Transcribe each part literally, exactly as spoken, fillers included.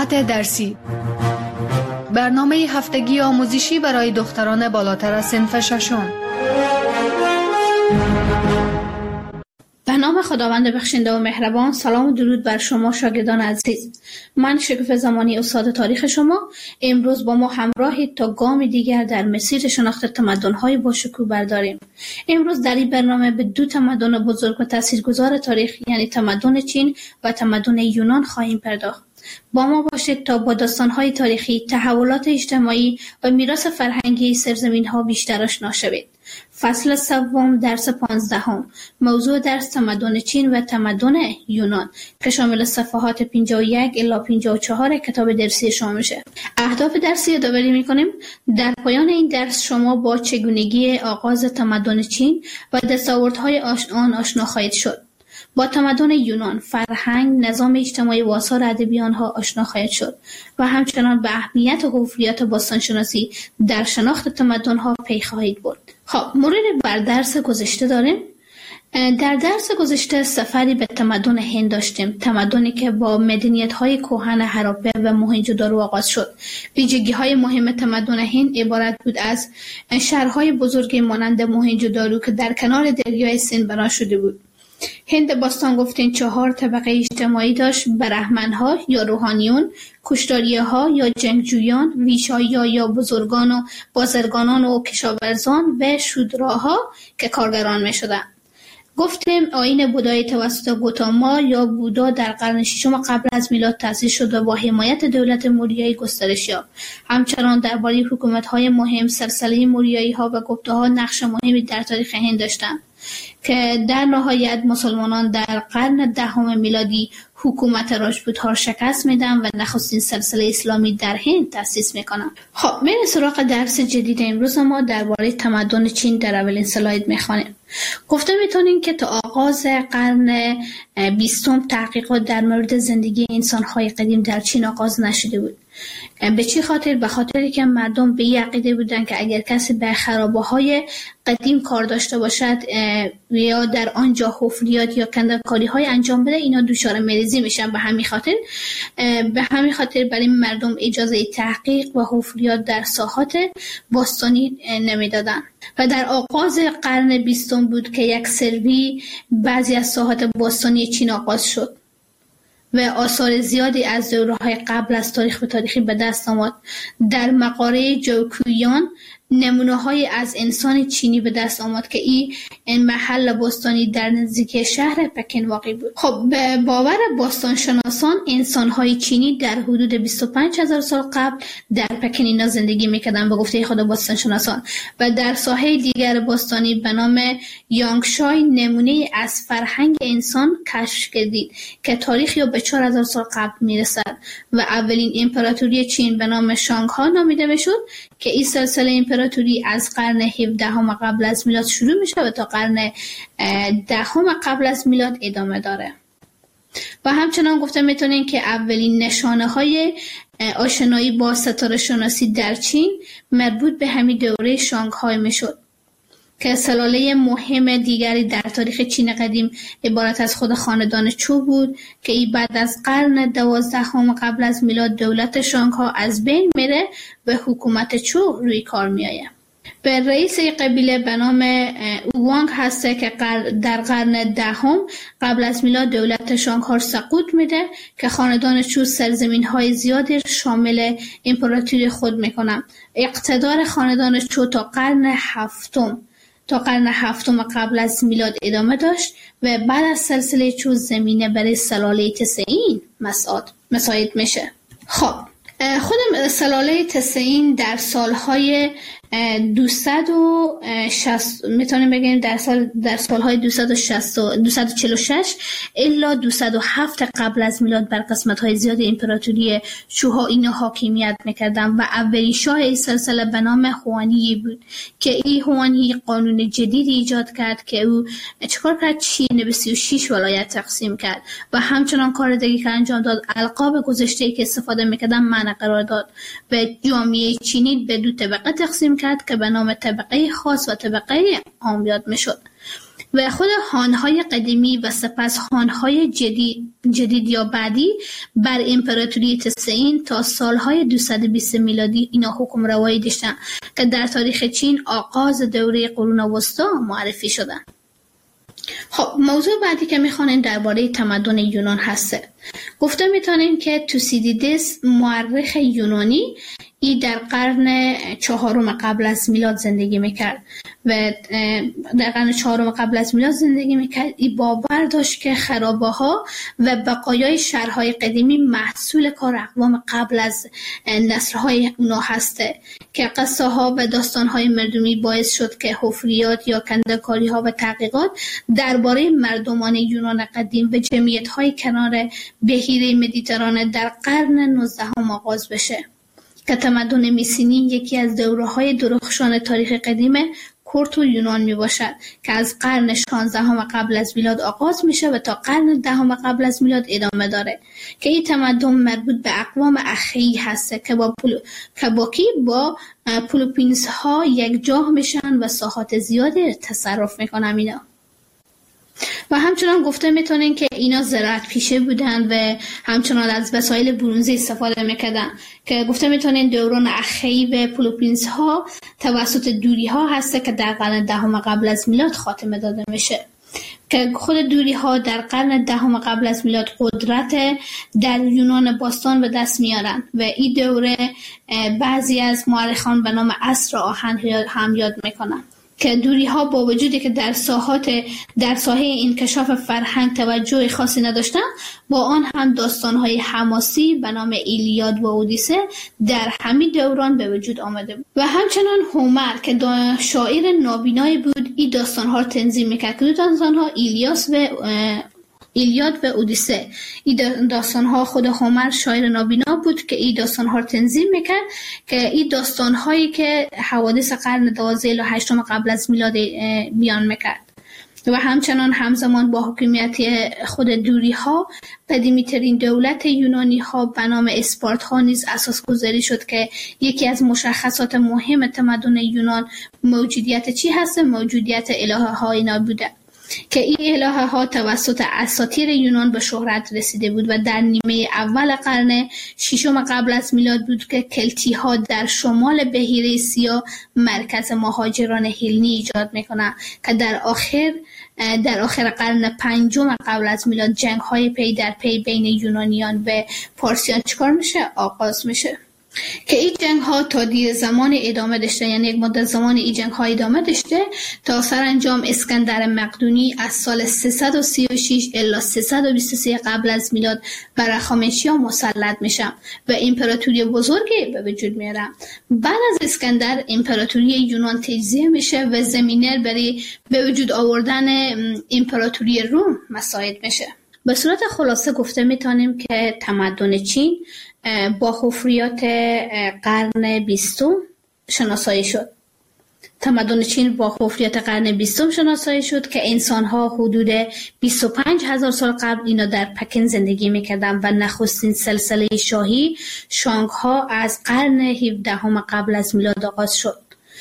وقت درسی، برنامه هفتگی آموزشی برای دختران بالاتر از صنف ششم. به نام خداوند بخشنده و مهربان. سلام و درود بر شما شاگردان عزیز. من شکوفه زمانی استاد تاریخ شما امروز با ما همراهید تا گام دیگر در مسیر شناخت تمدن‌های با شکوه برداریم. امروز در این برنامه به دو تمدن بزرگ و تاثیرگذار تاریخ یعنی تمدن چین و تمدن یونان خواهیم پرداخت. با ما باشید تا با داستان‌های تاریخی، تحولات اجتماعی و میراث فرهنگی سرزمین‌ها بیشتر آشنا شوید. فصل سوم درس پانزدهم، موضوع درس تمدن چین و تمدن یونان که شامل صفحات پنجاه و یک الی پنجاه و چهار کتاب درسی شما میشه. اهداف درسی یادآوری میکنیم. در پایان این درس شما با چگونگی آغاز تمدن چین و دستاوردهای آن آشنا خواهید شد. با تمدن یونان، فرهنگ، نظام اجتماعی و آثار ادبی آنها آشنا خواهید شد و همچنان به اهمیت حفریات باستانشناسی در شناخت تمدن‌ها پی خواهید برد. خب مرور بر درس گذشته داریم. در درس گذشته سفری به تمدن هند داشتیم، تمدنی که با مدنیت‌های کهن هراپه و موهنجودارو آغاز شد. ویژگی‌های مهم تمدن هند عبارت بود از شهرهای بزرگی مانند موهنجودارو که در کنار دریای سیند بنا شده بود. هند باستان گفتین چهار طبقه اجتماعی داشت: برهمن‌ها یا روحانیون، کشتاری‌ها یا جنگجویان، ویشایی‌ها یا بزرگان و بازرگانان و کشاورزان و شودراها که کارگران می‌شدند. گفتیم آیین بودایی توسط گوتاما یا بودا در قرن ششم قبل از میلاد تأسیس شد و با حمایت دولت موریایی گسترش یافت. همچنان درباره حکومت‌های مهم سلسله موریایی‌ها و گپتاها نقش مهمی در تاریخ هند داشتند که در نهایت مسلمانان در قرن دهم میلادی حکومت راجپوت‌ها شکست میدن و نخستین سلسله اسلامی در هند تأسیس میکنن. خب بریم سراغ درس جدید امروز. ما درباره تمدن چین در اولین اسلاید میخوانیم. گفته میتونیم که تا آغاز قرن بیستم تحقیقات در مورد زندگی انسان‌های قدیم در چین آغاز نشده بود. به چی خاطر؟ به خاطری که مردم به این عقیده بودن که اگر کسی به خرابه‌های قدیم کار داشته باشد یا در آنجا حفریات یا کنده‌کاری‌های انجام بده اینا دچار مریضی میشن. به همین خاطر به همین خاطر برای مردم اجازه تحقیق و حفریات در ساحات باستانی نمیدادن و در آغاز قرن بیستم بود که یک سروی بعضی از ساحات باستانی چین آغاز شد و آثار زیادی از دوره‌های قبل از تاریخ به تاریخی به دست آمد. در مقاره جوکویان نمونه‌های از انسان چینی به دست آمد که این این محل باستانی در نزدیکی شهر پکن واقع بود. خب به باور باستانشناسان انسان‌های چینی در حدود بیست و پنج هزار سال قبل در پکن اینا زندگی می‌کردند به گفته خود باستانشناسان و در ساحه دیگر باستانی به نام یانگشای نمونه از فرهنگ انسان کشف کردید که تاریخی به چهار هزار سال قبل میرسد و اولین امپراتوری چین به نام شانگها نامیده میشد که این سلسله امپراتوری از قرن هفدهم قبل از میلاد شروع میشه و تا قرن دهم قبل از میلاد ادامه داره. و همچنان گفته میتونین که اولین نشانه های آشنایی با ستاره شناسی در چین مربوط به همین دوره شانگهای میشد که سلاله مهم دیگری در تاریخ چین قدیم عبارت از خود خاندان چو بود که ای بعد از قرن دوازدهم قبل از میلاد دولت شانگها از بین میره و حکومت چو روی کار میآید. به رئیس قبیله به نام اوانگ هسته که در قرن دهم قبل از میلاد دولت شانگها سقوط میده که خاندان چو سرزمین‌های زیادی شامل امپراتوری خود میکنن. اقتدار خاندان چو تا قرن هفتم تا قرن هفتم قبل از میلاد ادامه داشت و بعد از سلسله چو زمینه برای سلاله تسعین مساعد مساعد میشه. خب خود سلاله تسعین در سالهای دویست و شصت میتونیم بگیم در سال در سالهای دویست و شصت و دویست و چهل و شش الا دویست و هفت قبل از میلاد بر قسمت‌های زیاد امپراتوری چوها اینا حاکمیت میکردن و اولین شاه این سلسله به نام هوانی بود که این هوانی قانون جدیدی ایجاد کرد که او چکار کرد؟ چین به سی و شش ولایت تقسیم کرد و همچنان کار دیگه که انجام داد القاب گذشته‌ای که استفاده میکردن معنی قرار داد و جامعه چینی به دو طبقه تقسیم کرد که به نام طبقه خاص و طبقه عام یاد میشد. و خود هان‌های قدیمی و سپس هان‌های جدید, جدید یا بعدی بر امپراتوری تسعین تا سالهای دویست و بیست میلادی اینا حکم روایی داشتن که در تاریخ چین آغاز دوره قرون وسطی معرفی شدن. خب موضوع بعدی که میخوانیم درباره تمدن یونان هسته. گفته میتونیم که توسیدیدس مورخ یونانی ای در قرن چهارم قبل از میلاد زندگی میکرد و در قرن چهارم قبل از میلاد زندگی میکرد. ای باور داشت که خرابه ها و بقایای شهرهای قدیمی محصول کار اقوام قبل از نسل‌های اونا هسته که قصه ها و داستان های مردمی باعث شد که حفریات یا کنده‌کاری ها و تحقیقات درباره مردمان یونان قدیم و جمعیت های کنار بحیره مدیترانه در قرن نوزدهم آغاز بشه که تمدن میسینی یکی از دوره‌های درخشان تاریخ قدیم کرت و یونان می باشد که از قرن شانزدهم قبل از میلاد آغاز میشه و تا قرن دهم قبل از میلاد ادامه داره که این تمدن مربوط به اقوام اخیی هسته که با پول... که باکی با پلوپینس ها یک جاه میشن و ساحات زیادی تصرف میکنن اینا. و همچنان گفته میتونن که اینا زراعت پیشه بودن و همچنان از وسایل برنزی استفاده میکردن که گفته میتونن دوران اخیی و پلوپینس ها توسط دوری ها هسته که در قرن دهم قبل از میلاد خاتمه داده میشه که خود دوری ها در قرن دهم قبل از میلاد قدرت در یونان باستان به دست میارن و این دوره بعضی از مورخان به نام عصر آهن هم یاد میکنن که دوری ها با وجودی که در ساحات در ساحه انکشاف فرهنگ توجه خاصی نداشتن، با آن هم داستان های حماسی به نام ایلیاد و اودیسه در همین دوران به وجود آمده بود و همچنان هومر که شاعر نابینایی بود این داستان ها تنظیم میکرد که داستان ها ایلیاس و ایلیاد و اودیسه. این داستان ها خود هومر شاعر نابینا بود که این داستان ها رو تنظیم میکرد که این داستان هایی که حوادث قرن دوازدهم و هشتم قبل از میلاد بیان میکرد و همچنان همزمان با حکومت خود دوری ها قدیمی ترین دولت یونانی ها به نام اسپارت ها نیز اساس گذاری شد که یکی از مشخصات مهم تمدن یونان موجودیت چی هست؟ موجودیت الهه ها اینا بوده که این الهه ها توسط اساطیر یونان به شهرت رسیده بود و در نیمه اول قرن ششم قبل از میلاد بود که کلتی ها در شمال بحیره سیاه مرکز مهاجران هلنی ایجاد میکنن که در آخر در آخر قرن پنجم قبل از میلاد جنگ های پی در پی بین یونانیان و پارسیان چکار میشه؟ آغاز میشه که این جنگ ها تا دیر زمان ادامه داشته، یعنی یک مدت زمان این جنگ ها ادامه داشته تا سرانجام اسکندر مقدونی از سال سیصد و سی و شش الی سیصد و بیست و سه قبل از میلاد بر هخامنشیان مسلط میشه و امپراتوری بزرگی به وجود میاره. بعد از اسکندر امپراتوری یونان تجزیه میشه و زمینه برای به وجود آوردن امپراتوری روم مساعد میشه. به صورت خلاصه گفته میتونیم که تمدن چین با حفریات قرن بیستم شناسایی شد. تمدن چین با حفریات قرن بیستم شناسایی شد که انسان‌ها حدود بیست و پنج هزار سال قبل اینا در پکن زندگی می‌کردند و نخستین سلسله شاهی شانگ‌ها از قرن هفدهم قبل از میلاد آغاز شد.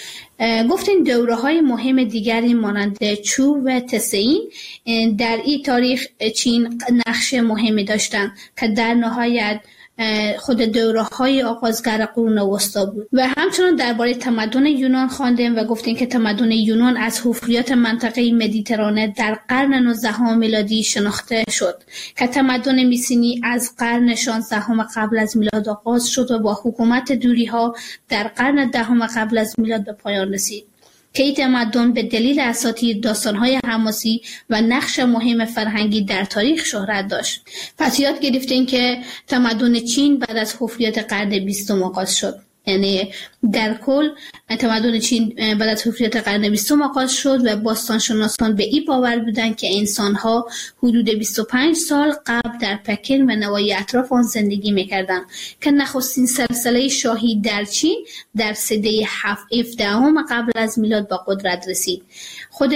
گفتین دوره‌های مهم دیگری مانند چو و تسعین در این تاریخ چین نقش مهمی داشتند که در نهایت خود دوره‌های آغازگر قرون وسطی بود. و همچنان درباره تمدن یونان خواندیم و گفتیم که تمدن یونان از حفریات منطقه مدیترانه در قرن نوزدهم میلادی شناخته شد که تمدن میسینی از قرن شانزدهم قبل از میلاد آغاز شد و با حکومت دوری‌ها در قرن دهم قبل از میلاد به پایان رسید که این تمدن به دلیل اساطیر، داستان‌های حماسی و نقش مهم فرهنگی در تاریخ شهرت داشت. پس یاد گرفتین که تمدن چین بعد از حفریات قرن بیستم آغاز شد. یعنی در کل تمدن چین بعد از حفریات قرن بیستم آغاز شد و باستانشناسان به این باور بودند که انسان‌ها حدود بیست و پنج سال قبل در پکن و نواحی اطراف آن زندگی می‌کردند که نخستین سلسله شاهی در چین در سده هفدهم قبل از میلاد با قدرت رسید. خود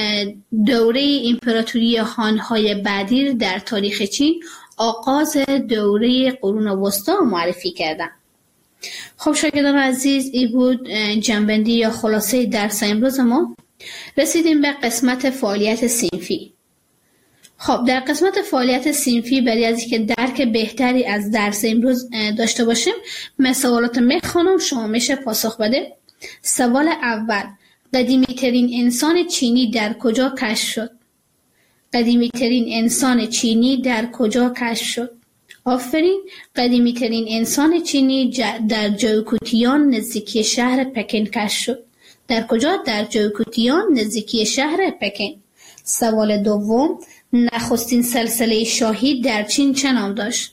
دوره امپراتوری هان‌های بعدی در تاریخ چین آغاز دوره قرون وسطی معرفی کردند. خب شاگردان عزیز، این بود جنبندی یا خلاصه درس امروز ما. رسیدیم به قسمت فعالیت صنفی. خب در قسمت فعالیت صنفی برای از اینکه درک بهتری از درس امروز داشته باشیم، من سوالات مک خانم شما میشه پاسخ بده. سوال اول: قدیمی ترین انسان چینی در کجا کشف شد؟ قدیمی ترین انسان چینی در کجا کشف شد؟ آفرین. قدیمی ترین انسان چینی در جوکوتیان نزدیکی شهر پکن کشف شد. در کجا؟ در جوکوتیان نزدیکی شهر پکن. سوال دوم: نخستین سلسله شاهی در چین چه نام داشت؟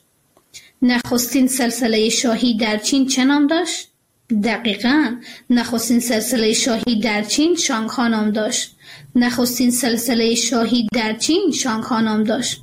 نخستین سلسله شاهی در چین چه نام داشت؟ دقیقاً نخستین سلسله شاهی در چین شانگها نام داشت. نخستین سلسله شاهی در چین شانگها نام داشت.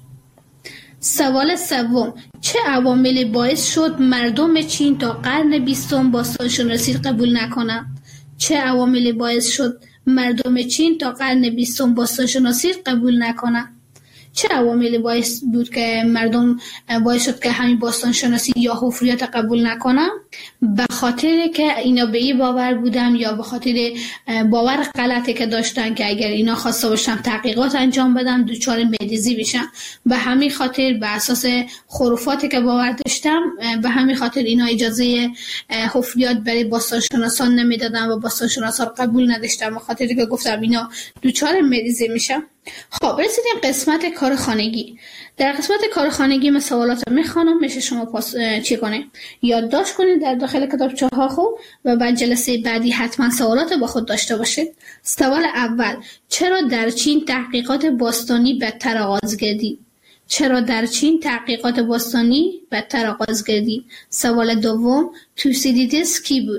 سوال سوم: چه عواملی باعث شد مردم چین تا قرن بیستم باستانشناسی قبول نکنند؟ چه عواملی باعث شد مردم چین تا قرن بیستم باستانشناسی قبول نکنند؟ چه عواملی باعث بود که مردم باعث شد که همین باستانشناسی یا حفریات قبول نکنن؟ به خاطر که اینا به این باور بودن یا به خاطر باور غلطی که داشتن که اگر اینا خواسته باشن تحقیقات انجام بدن دچار مریضی بشن. به همین خاطر به اساس خرافاتی که باور داشتن به همین خاطر اینا اجازه حفریات برای باستانشناسان نمیدادن و باستانشناسان قبول نداشتن، به خاطر که گفتم اینا دچار مریضی میشن. خب رسیدیم قسمت کار خانگی. در قسمت کار خانگی من سوالات میخوانم، میشه شما پاس چی کنه یادداشت کنید در داخل کتابچه ها خوب و بعد جلسه بعدی حتما سوالات با خود داشته باشید. سوال اول: چرا در چین تحقیقات باستانی بدتر آغاز گردید؟ چرا در چین تحقیقات باستانی بدتر آغاز گردید؟ سوال دوم: توسیدیدس کی بود؟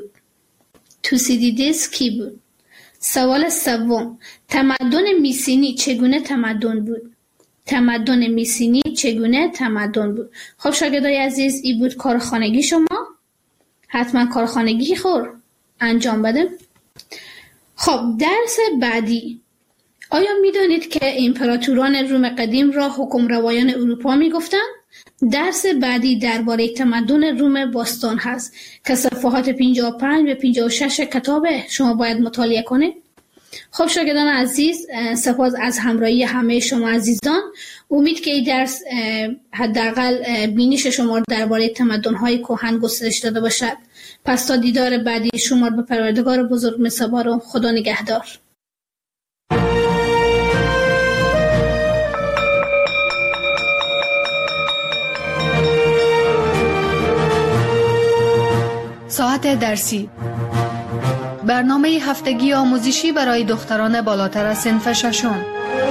توسیدیدس کی بود؟ سوال سوم: تمدن میسینی چگونه تمدن بود؟ تمدن میسینی چگونه تمدن بود؟ خب شاگردای عزیز این بود کار خانگی شما. حتما کار خانگی خور انجام بده. خب درس بعدی: آیا میدانید که امپراتوران روم قدیم را حکمروایان اروپا میگفتند؟ درس بعدی درباره تمدن روم باستان هست که صفحات پنجاه و پنج به پنجاه و شش کتاب شما باید مطالعه کنید. خب شاگردان عزیز، سپاس از همراهی همه شما عزیزان. امید که این درس حداقل بینش شما درباره تمدن‌های کهن گسترش داده باشد. پس تا دیدار بعدی شما به پروردگار بزرگ می‌سپارم. خدا نگهدار. ساعت درسی: برنامه هفتگی آموزشی برای دختران بالاتر از صنف ششم.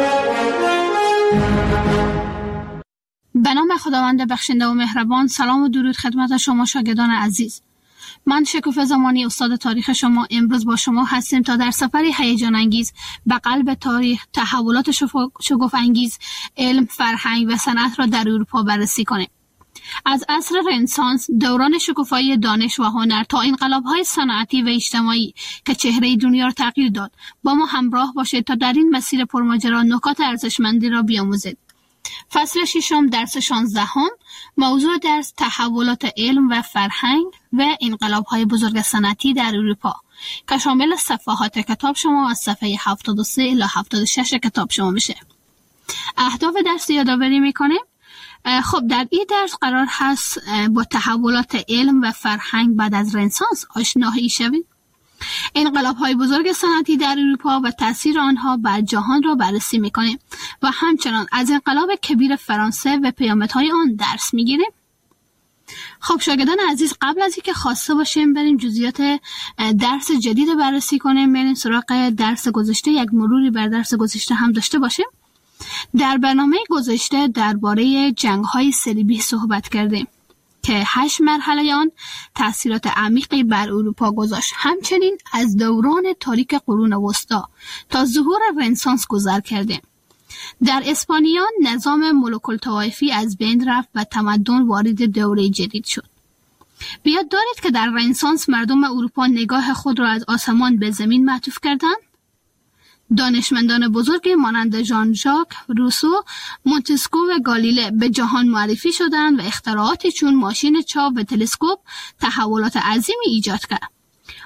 به نام خداوند بخشنده و مهربان. سلام و درود خدمت شما شاگردان عزیز. من شکوفه زمانی استاد تاریخ شما امروز با شما هستیم تا در سفری هیجان انگیز به قلب تاریخ، تحولات شگفت انگیز، علم، فرهنگ و صنعت را در اروپا بررسی کنیم. از عصر رنسانس، دوران شکوفایی دانش و هنر تا انقلاب‌های صنعتی و اجتماعی که چهره دنیا را تغییر داد، با ما همراه باشید تا در این مسیر پرماجرا نکات ارزشمندی را بیاموزید. فصل ششم درس شانزدهم، موضوع درس تحولات علم و فرهنگ و انقلاب‌های بزرگ صنعتی در اروپا که شامل صفحات کتاب شما از صفحه هفتاد و سه الی هفتاد و شش کتاب شما میشه. اهداف درس یادآوری میکنیم. خب در این درس قرار هست با تحولات علم و فرهنگ بعد از رنسانس آشنایی شوید. انقلاب‌های بزرگ صنعتی در اروپا و تأثیر آنها بر جهان را بررسی می‌کنیم و همچنان از انقلاب کبیر فرانسه و پیامدهای آن درس می‌گیریم. خب شاگردان عزیز، قبل از اینکه خواسته باشیم بریم جزئیات درس جدید بررسی کنیم، بریم سراغ درس گذشته، یک مروری بر درس گذشته هم داشته باشیم. در برنامه گذشته درباره جنگ‌های صلیبی صحبت کردیم که هشت مرحله آن تأثیرات عمیقی بر اروپا گذاشت. همچنین از دوران تاریک قرون وسطا تا ظهور رنسانس گذر کردیم. در اسپانیا نظام ملوک الطوایفی از بین رفت و تمدن وارد دوره جدید شد. بیاد دارید که در رنسانس مردم اروپا نگاه خود را از آسمان به زمین معطوف کردند. دانشمندان بزرگی مانند ژان ژاک روسو، مونتسکو و گالیله به جهان معرفی شدند و اختراعاتی چون ماشین چاپ و تلسکوپ تحولات عظیمی ایجاد کرد.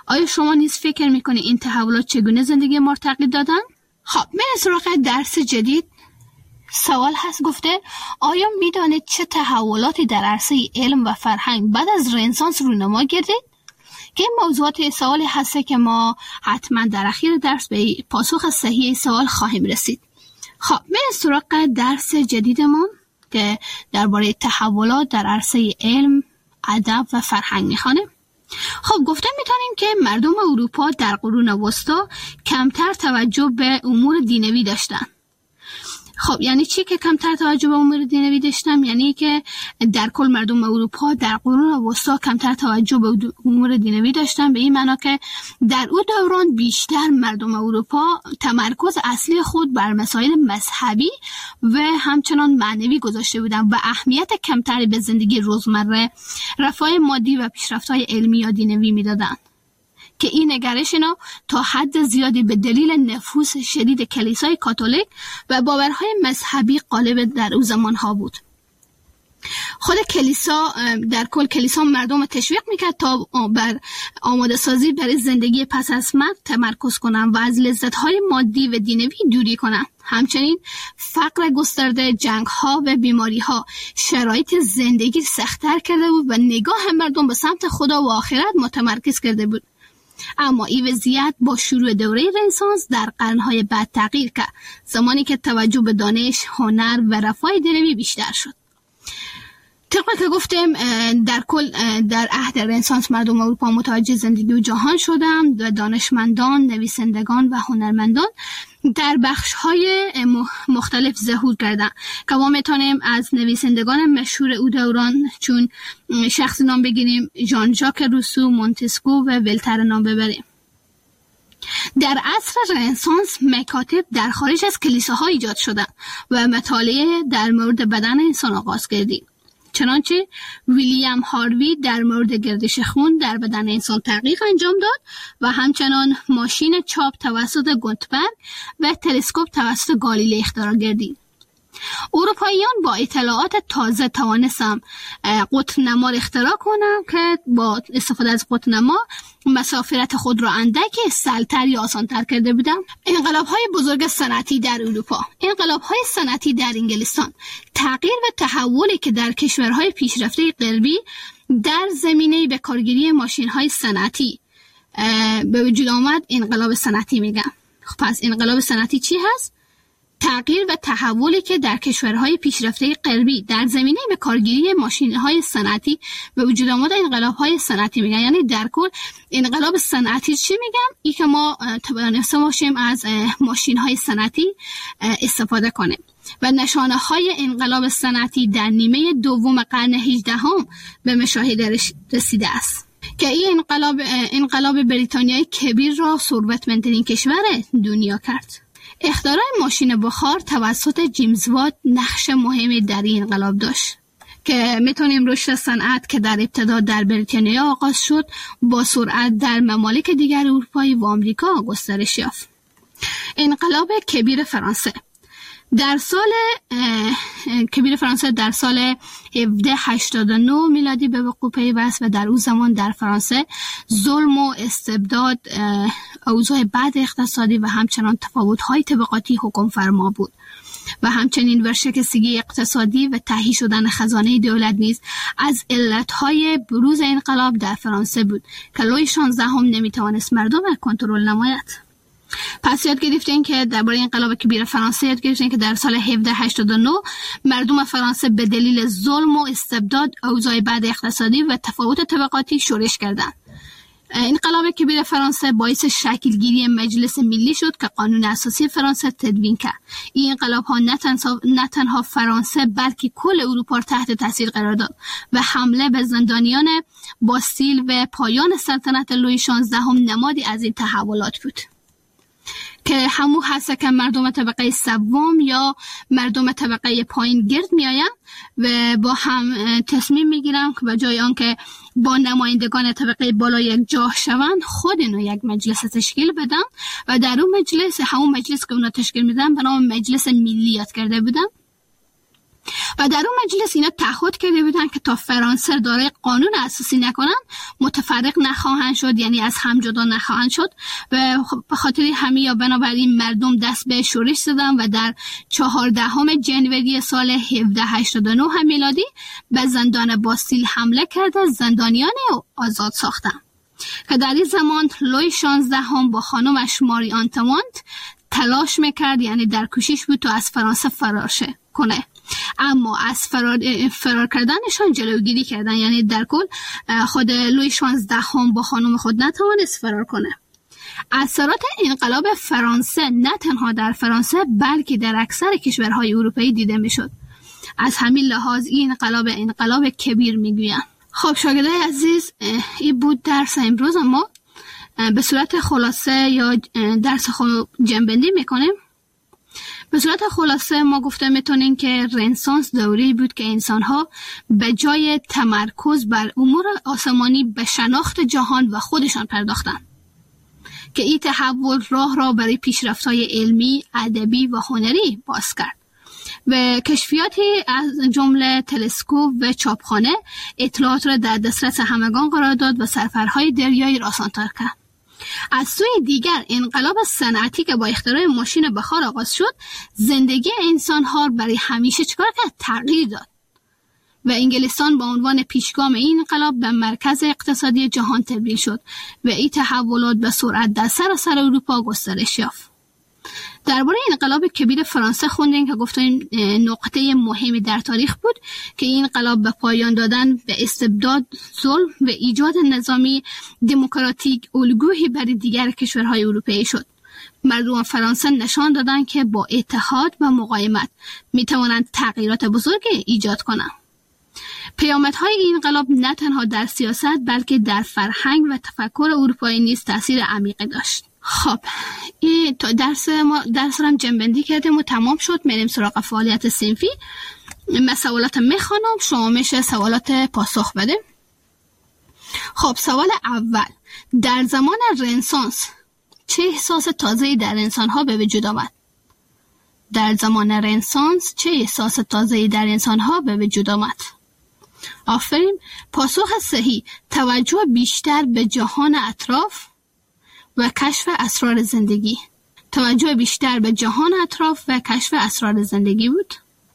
آیا شما نیز فکر میکنید این تحولات چگونه زندگی ما را تغییر دادن؟ خب من سراغ درس جدید. سوال هست گفته آیا میدانید چه تحولاتی در عرصه علم و فرهنگ بعد از رنسانس رونما گردید؟ که این موضوعات سوالی هست که ما حتما در اخیر درس به پاسخ صحیح سوال خواهیم رسید. خب من سراغ درس جدیدمون که درباره تحولات در عرصه علم، ادب و فرهنگ میخوانیم. خب گفته میتونیم که مردم اروپا در قرون وسطا کمتر توجه به امور دینوی داشتن. خب یعنی چی که کمتر توجه به امور دینوی داشتن؟ یعنی که در کل مردم اروپا در قرون وسطا کمتر توجه به امور دینوی داشتن، به این معنا که در اون دوران بیشتر مردم اروپا تمرکز اصلی خود بر مسائل مذهبی و همچنان معنوی گذاشته بودن و اهمیت کمتری به زندگی روزمره، رفاه مادی و پیشرفت‌های علمی یا دینوی میدادن. که این نگرش اینا تا حد زیادی به دلیل نفوذ شدید کلیسای کاتولیک و باورهای مذهبی غالب در اون زمان ها بود. خود کلیسا در کل کلیسا مردم تشویق میکرد تا بر آماده سازی برای زندگی پس از مرگ تمرکز کنن و از لذت‌های مادی و دینوی دوری کنن. همچنین فقر گسترده، جنگ‌ها و بیماری‌ها شرایط زندگی سخت‌تر کرده بود و نگاه مردم به سمت خدا و آخرت متمرکز کرده بود. اما این وضعیت با شروع دوره رنسانس در قرن‌های بعد تغییر کرد، زمانی که توجه به دانش، هنر و رفاه دینوی بیشتر شد. طبق که گفتیم در کل در عهد رنسانس مردم اروپا متوجه زندگی و جهان شدند و دانشمندان، نویسندگان و هنرمندان در بخش‌های مختلف ظهور کردند که ما میتونیم از نویسندگان مشهور او دوران چون شخص نام بگیریم ژان ژاک روسو، مونتسکو و ولتر نام ببریم. در عصر رنسانس مکاتب در خارج از کلیساها ایجاد شدند و مطالعه در مورد بدن انسان آغاز گردید. چنانچه ویلیام هاروی در مورد گردش خون در بدن انسان تحقیق انجام داد و همچنان ماشین چاپ توسط گوتنبرگ و تلسکوپ توسط گالیله اختراع گردید. اروپاییان با اطلاعات تازه توانستند قطب‌نما را اختراع کنند که با استفاده از قطب‌نما مسافرت خود را اندکی سهل‌تر یا آسان‌تر کرده بودند. انقلاب‌های بزرگ صنعتی در اروپا، انقلاب‌های صنعتی در انگلستان، تغییر و تحولی که در کشورهای پیشرفته غربی در زمینه به کارگیری ماشین‌های صنعتی به وجود آمد انقلاب صنعتی میگن. خب پس انقلاب صنعتی چی هست؟ تغییر و تحولی که در کشورهای پیشرفته غربی در زمینه به کارگیری ماشین‌های صنعتی به وجود آمد انقلاب‌های صنعتی میگن. یعنی در کل انقلاب صنعتی چی میگم؟ این که ما توانسته باشیم از ماشین‌های صنعتی استفاده کنیم و نشانه‌های انقلاب صنعتی در نیمه دوم قرن هجدهم به مشاهده رسیده است که این انقلاب انقلاب بریتانیای کبیر را ثروتمندترین کشور دنیا کرد. اختراع ماشین بخار توسط جیمز وات نقش مهمی در این انقلاب داشت که میتونیم رشد صنعت که در ابتدا در بریتانیا آغاز شد با سرعت در ممالک دیگر اروپایی و آمریکا گسترش یافت. انقلاب کبیر فرانسه در سال کبیر فرانسه در سال هفده هشتاد و نه میلادی به وقوع پیوست و در اون زمان در فرانسه ظلم و استبداد، اوضاع بد اقتصادی و همچنان تفاوت‌های طبقاتی حکم فرما بود و همچنین ورشکستگی اقتصادی و تهی شدن خزانه دولت نیز از علتهای بروز انقلاب در فرانسه بود که لوی شانزدهم نمیتوانست مردم را کنترل نماید. پس یاد گرفتین که درباره انقلاب کبیر فرانسه یاد گرفتین که در سال هفده هشتاد و نه مردم فرانسه به دلیل ظلم و استبداد، اوضاع بد اقتصادی و تفاوت طبقاتی شورش کردند. انقلاب کبیر فرانسه باعث شکلگیری مجلس ملی شد که قانون اساسی فرانسه تدوین کرد. این انقلاب ها نه تنها فرانسه بلکه کل اروپا را تحت تاثیر قرار داد و حمله به زندانیان باستیل و پایان سلطنت لویی شانزدهم نمادی از این تحولات بود که همون هست که مردم طبقه سوم یا مردم طبقه پایین گرد می آین و با هم تصمیم می گیرن که به جای آن که با نمایندگان طبقه بالا یک جاه شوند خود اینو یک مجلس تشکیل بدن و در اون مجلس، همون مجلس که اونا تشکیل میدن به نام مجلس ملی یاد کرده بودن و در اون مجلس اینا تعهد کرده بودن که تا فرانسه دارای قانون اساسی نکنن متفرق نخواهند شد، یعنی از هم جدا نخواهند شد. و به خاطر همین یا بنابراین مردم دست به شورش زدن و در چهاردهم جنوری سال هفده هشتاد و نه میلادی به زندان باستیل حمله کرده، زندانیان آزاد ساختن که در این زمان لوی شانزدهم با خانمش ماری آنتوانت تلاش میکرد، یعنی در کوشش بود تا از فرانسه فرار کنه، اما از فرار, فرار کردنشان جلوگیری کردن، یعنی در کل خود لوی شانزدهم با خانم خود نتوانست فرار کنه. اثرات انقلاب فرانسه نه تنها در فرانسه بلکه در اکثر کشورهای اروپایی دیده میشد. از همین لحاظ این انقلاب انقلاب کبیر میگویند. خب شاگردای عزیز، این بود درس امروز. ما به صورت خلاصه یا درس خود جنبندی میکنیم. به صورت خلاصه ما گفته میتونیم که رنسانس دوری بود که انسانها به جای تمرکز بر امور آسمانی به شناخت جهان و خودشان پرداختند که این تحول راه را برای پیشرفت‌های علمی، ادبی و هنری باز کرد و کشفیاتی از جمله تلسکوپ و چاپخانه اطلاعات را در دسترس همگان قرار داد و سفرهای دریایی را آسان‌تر کرد. از سوی دیگر انقلاب صنعتی که با اختراع ماشین بخار آغاز شد زندگی انسان‌ها برای همیشه چکار کرد؟ تغییر داد و انگلستان با عنوان پیشگام این انقلاب به مرکز اقتصادی جهان تبدیل شد و این تحولات به سرعت در سراسر اروپا گسترش یافت. درباره انقلاب کبیر فرانسه خوندیم که گفتیم نقطه مهمی در تاریخ بود که این انقلاب به پایان دادن به استبداد، ظلم و ایجاد نظامی دموکراتیک الگویی برای دیگر کشورهای اروپایی شد. مردم فرانسه نشان دادند که با اتحاد و مقاومت می توانند تغییرات بزرگی ایجاد کنند. پیامدهای این انقلاب نه تنها در سیاست بلکه در فرهنگ و تفکر اروپایی نیز تاثیر عمیقی داشت. خب این تا درس ما درس رو جنبندی کردیم و تمام شد. میریم سراغ فعالیت صنفی. من سوالات میخوانم، شما میشه سوالات پاسخ بده. خب سوال اول، در زمان رنسانس چه احساس تازه‌ای در انسان‌ها به وجود آمد؟ در زمان رنسانس چه احساس تازه‌ای در انسان‌ها به وجود آمد؟ آفرین. پاسخ صحیح، توجه بیشتر به جهان اطراف و کشف اسرار زندگی. توجه بیشتر به جهان اطراف و کشف اسرار زندگی بود.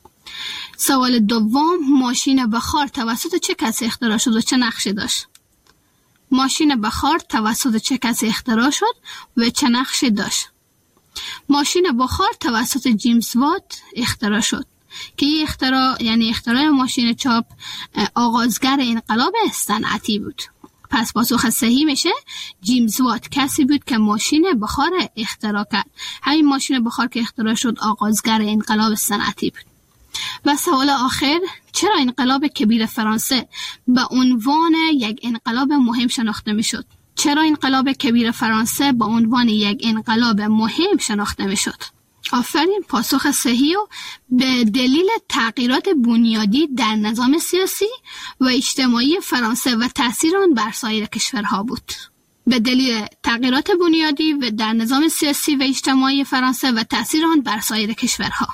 سوال دوم، ماشین بخار توسط چه کسی اختراع شد و چه نقشی داشت؟ ماشین بخار توسط چه کسی اختراع شد و چه نقشی داشت؟ ماشین بخار توسط جیمز وات اختراع شد که این اختراع یعنی اختراع ماشین چاپ آغازگر انقلاب صنعتی بود. پس پاسخ صحیح میشه جیمز وات کسی بود که ماشین بخار اختراع کرد. همین ماشین بخار که اختراع شد آغازگر انقلاب صنعتی بود. و سوال آخر، چرا انقلاب کبیر فرانسه به عنوان یک انقلاب مهم شناخته میشد؟ چرا انقلاب کبیر فرانسه به عنوان یک انقلاب مهم شناخته میشد؟ آفرین. پاسخ صحیح و به دلیل تغییرات بنیادی در نظام سیاسی و اجتماعی فرانسه و تأثیر آن بر سایر کشورها بود. به دلیل تغییرات بنیادی و در نظام سیاسی و اجتماعی فرانسه و تأثیر آن بر سایر کشورها.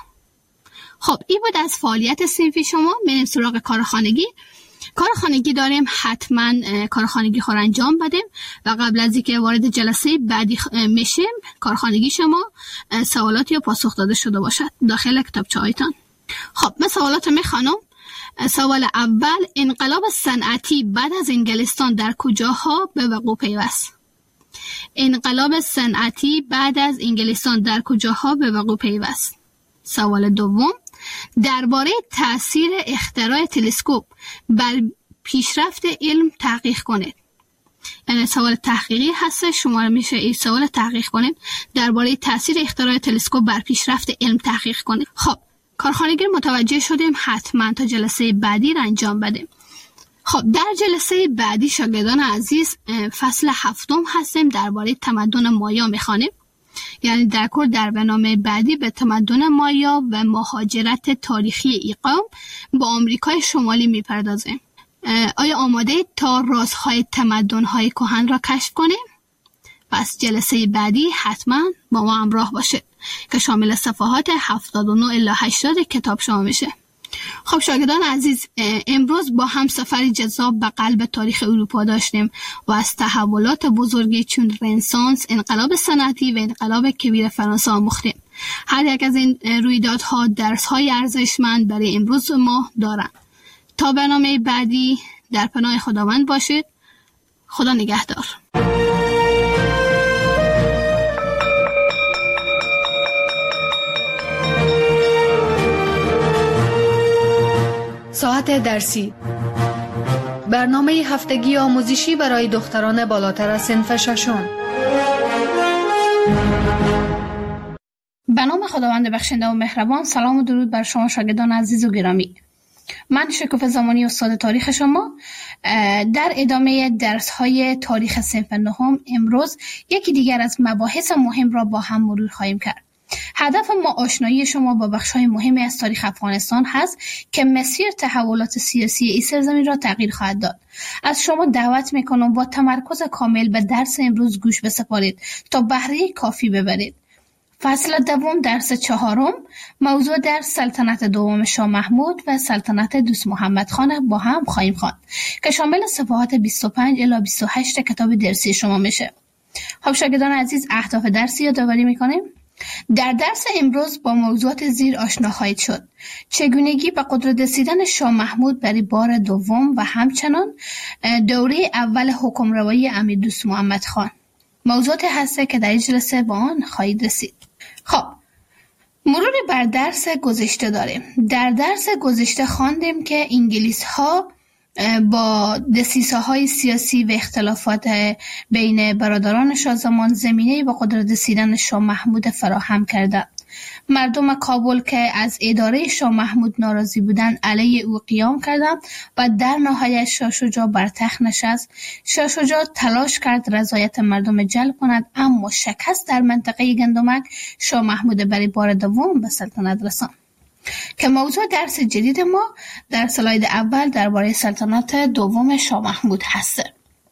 خب این بود از فعالیت صنفی شما. بریم سراغ کار خانگی. کار خانگی داریم، حتما کار خانگی خور انجام بدیم و قبل از اینکه وارد جلسه بعدی میشیم کار خانگی شما سوالات یا پاسخ داده شده باشد داخل کتابچه هایتان. خب من سوالات میخوانم. سوال اول، انقلاب صنعتی بعد از انگلستان در کجاها به وقوع پیوست؟ انقلاب صنعتی بعد از انگلستان در کجاها به وقوع پیوست؟ سوال دوم، درباره تأثیر اختراع تلسکوپ بر پیشرفت علم تحقیق کنید. یعنی سوال تحقیقی هست، شما میشه این سوال تحقیق کنید. درباره تأثیر اختراع تلسکوپ بر پیشرفت علم تحقیق کنید. خب کارخانگی متوجه شدیم، حتما تا جلسه بعدی را انجام بدیم. خب در جلسه بعدی شاگردان عزیز فصل هفتم هستیم، درباره تمدن مایا میخوانیم. یعنی در کل در برنامه بعدی به تمدن مایا و مهاجرت تاریخی این قوم با آمریکای شمالی میپردازیم. آیا آماده تا رازهای تمدن‌های کهن را کشف کنیم؟ پس جلسه بعدی حتما با ما همراه باشید که شامل صفحات هفتاد و نه الی هشتاد کتاب شما میشه. خب شاگردان عزیز، امروز با هم سفری جذاب به قلب تاریخ اروپا داشتیم و از تحولات بزرگی چون رنسانس، انقلاب صنعتی و انقلاب کبیر فرانسه آموختیم. هر یک از این رویدادها درس‌های ارزشمند برای امروز ما دارند. تا برنامه بعدی در پناه خداوند باشید. خدا نگهدار. ساعت درسی، برنامه هفتگی آموزشی برای دختران بالاتر از صنف ششم. به نام خداوند بخشنده و مهربان. سلام و درود بر شما شاگردان عزیز و گرامی. من شکوفه زمانی استاد تاریخ شما. در ادامه درس های تاریخ صنف نهم امروز یکی دیگر از مباحث مهم را با هم مرور خواهیم کرد. هدف ما آشنایی شما با بخش‌های مهمی از تاریخ افغانستان هست که مسیر تحولات سیاسی این سرزمین را تغییر خواهد داد. از شما دعوت میکنم با تمرکز کامل به درس امروز گوش بسپارید تا بهره کافی ببرید. فصل دوم درس چهارم، موضوع درس سلطنت دوم شاه محمود و سلطنت دوست محمد خان با هم خواهیم خواند که شامل صفحات بیست و پنج الی بیست و هشت کتاب درسی شما میشه. خب شاگردان عزیز، اهداف درسی یادآوری میکنیم. در درس امروز با موضوعات زیر آشنا خواهید شد: چگونگی به قدرت رسیدن شاه محمود برای بار دوم و همچنان دوره اول حکمروایی امیر دوست محمد خان. موضوعاتی هست که در این جلسه با آن خواهید رسید. خب مرور بر درس گذشته داریم. در درس گذشته خواندیم که انگلیس ها با دسیسه های سیاسی و اختلافات بین برادران شاه زمان زمینه به قدرت رسیدن شاه محمود فراهم کردند. مردم کابل که از اداره شاه محمود ناراضی بودند علیه او قیام کردند و در نهایت شاه شجاع بر تخت نشست. شاه شجاع تلاش کرد رضایت مردم جلب کند، اما شکست در منطقه گندمک شاه محمود برای بار دوم به سلطنت رساند که موضوع درس جدید ما در سلاید اول درباره سلطنت دوم شاه محمود هست.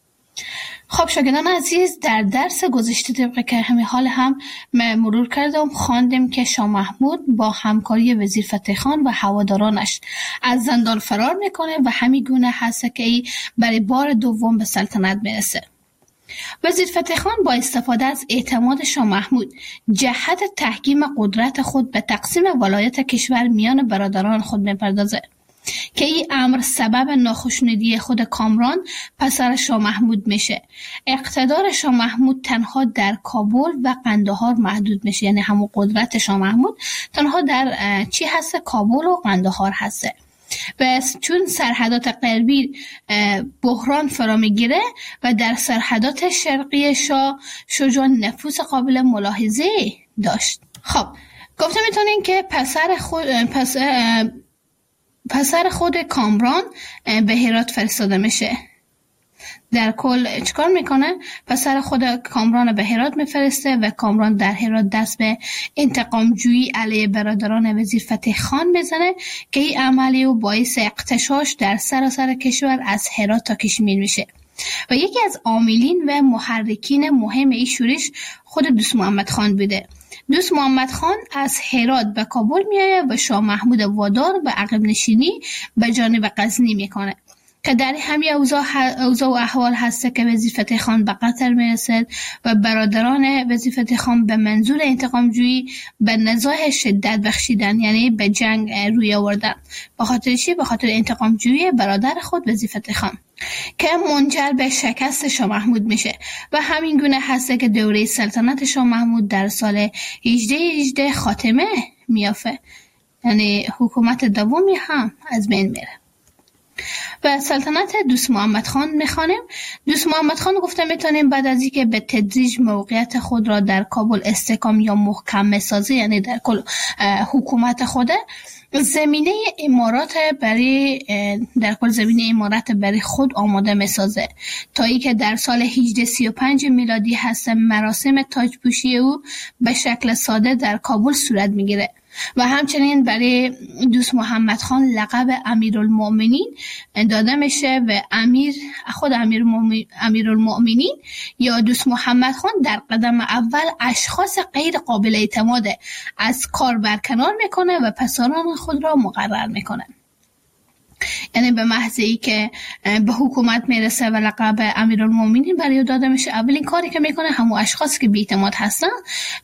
خب شاگردان عزیز، در درس گذشته طبق که همین حال هم مرور کردم خواندیم که شاه محمود با همکاری وزیر فتح خان و هوادارانش از زندان فرار میکنه و همین گونه هست که ای برای بار دوم به سلطنت میرسه. وزیر فتح خان با استفاده از اعتماد شاه محمود جهت تحکیم قدرت خود به تقسیم ولایت کشور میان برادران خود میپردازه که این امر سبب ناخشنودی خود کامران پسر شاه محمود میشه. اقتدار شاه محمود تنها در کابل و قندهار محدود میشه، یعنی همون قدرت شاه محمود تنها در چی هست؟ کابل و قندهار هسته. بس چون سرحدات غربی بحران فرا میگیره و در سرحدات شرقی شاه شجاع نفوذ قابل ملاحظه داشت. خب گفته میتونین که پسر خود پسر پسر خود کامران به هرات فرستاده میشه. در کل چیکار میکنه؟ پسر خود کامران به هرات میفرسته و کامران در هرات دست به انتقام جویی علیه برادران وزیر فتح خان میزنه که این عملی و باعث اغتشاش در سراسر کشور از هرات تا کشمیر میشه و یکی از عاملین و محرکین مهم این شورش خود دوست محمد خان بوده. دوست محمد خان از هرات به کابل میایه و شاه محمود وادار به عقب نشینی به جانب غزنی میکنه که در همین اوضاع اوضاع و احوال هست که وزیر فتح خان به قطر میرسد و برادران وزیر فتح خان به منظور انتقام جویی به نزاع شدت بخشیدن، یعنی به جنگ روی آوردن. به خاطر چی؟ به خاطر انتقام جویی برادر خود وزیر فتح خان که منجر به شکست شاه محمود میشه و همین گونه هست که دوره سلطنت شاه محمود در سال هجده هجده خاتمه میافه، یعنی حکومت دومی هم از بین میره. و سلطنت دوست محمد خان میخوانیم. دوست محمد خان گفته میتونیم بعد از اینکه به تدریج موقعیت خود را در کابل استحکام یا محکم میسازه، یعنی در کل حکومت خوده، زمینه امارات برای در کل زمینه امارات برای خود آماده میسازه تا ای که در سال هجده سی و پنج میلادی هست مراسم تاجپوشی او به شکل ساده در کابل صورت میگیره و همچنین برای دوست محمد خان لقب امیرالمؤمنین داده میشه و امیر خود امیرالمؤمنین یا دوست محمد خان در قدم اول اشخاص غیر قابل اعتماد از کار برکنار میکنه و پسران خود را مقرر میکنه. یعنی به محض ای که به حکومت میرسه و لقب امیرالمؤمنین برای داده میشه، اولین کاری که میکنه همون اشخاص که بی‌اعتماد هستن